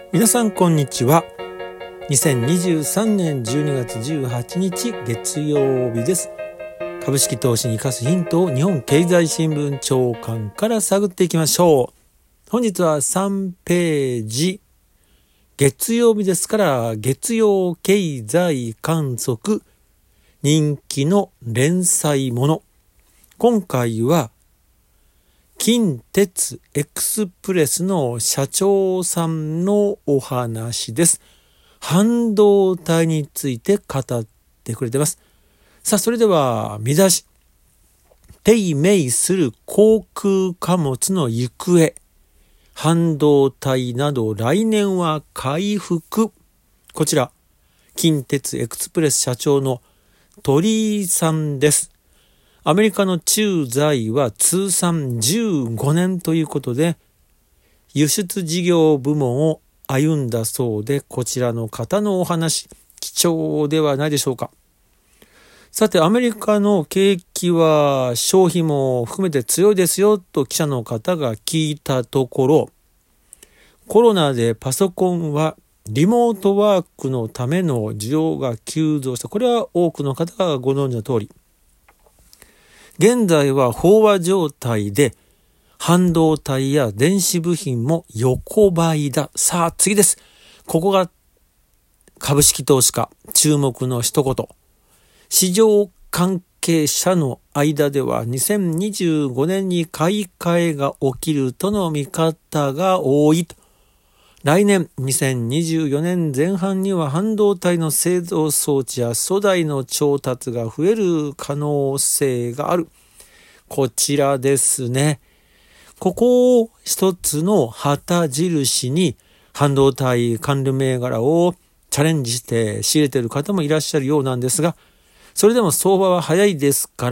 皆さんこんにちは。2023年12月18日月曜日です。株式投資に生かすヒントを日本経済新聞長官から探っていきましょう。本日は3ページ、月曜日ですから月曜経済観測、人気の連載もの。今回は近鉄エクスプレスの社長さんのお話です。半導体について語ってくれてます。さあ、それでは見出し。低迷する航空貨物の行方。半導体など来年は回復。こちら、近鉄エクスプレス社長の鳥居さんです。アメリカの駐在は通算15年ということで、輸出事業部門を歩んだそうで、こちらの方のお話、貴重ではないでしょうか。さて、アメリカの景気は消費も含めて強いですよと記者の方が聞いたところ、コロナでパソコンはリモートワークのための需要が急増した。これは多くの方がご存知の通り。現在は飽和状態で半導体や電子部品も横ばいだ。さあ次です。ここが株式投資家注目の一言。市場関係者の間では2025年に買い替えが起きるとの見方が多いと。来年2024年前半には半導体の製造装置や素材の調達が増える可能性がある。こちらですね。ここを一つの旗印に半導体関連銘柄をチャレンジして仕入れている方もいらっしゃるようなんですが、それでも相場は早いですから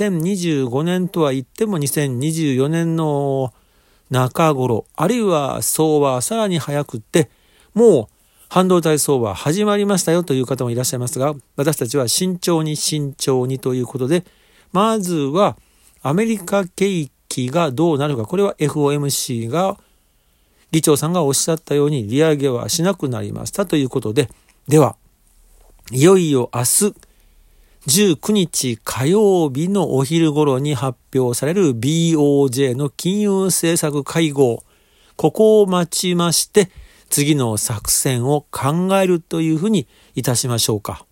、2025年とは言っても2024年の中頃、あるいは相場はさらに早くって、もう半導体相場始まりましたよという方もいらっしゃいますが、私たちは慎重にということで、まずはアメリカ景気がどうなるか、これは FOMC が議長さんがおっしゃったように利上げはしなくなりましたということで、ではいよいよ明日19日火曜日のお昼頃に発表される BOJ の金融政策会合、ここを待ちまして次の作戦を考えるというふうにいたしましょうか。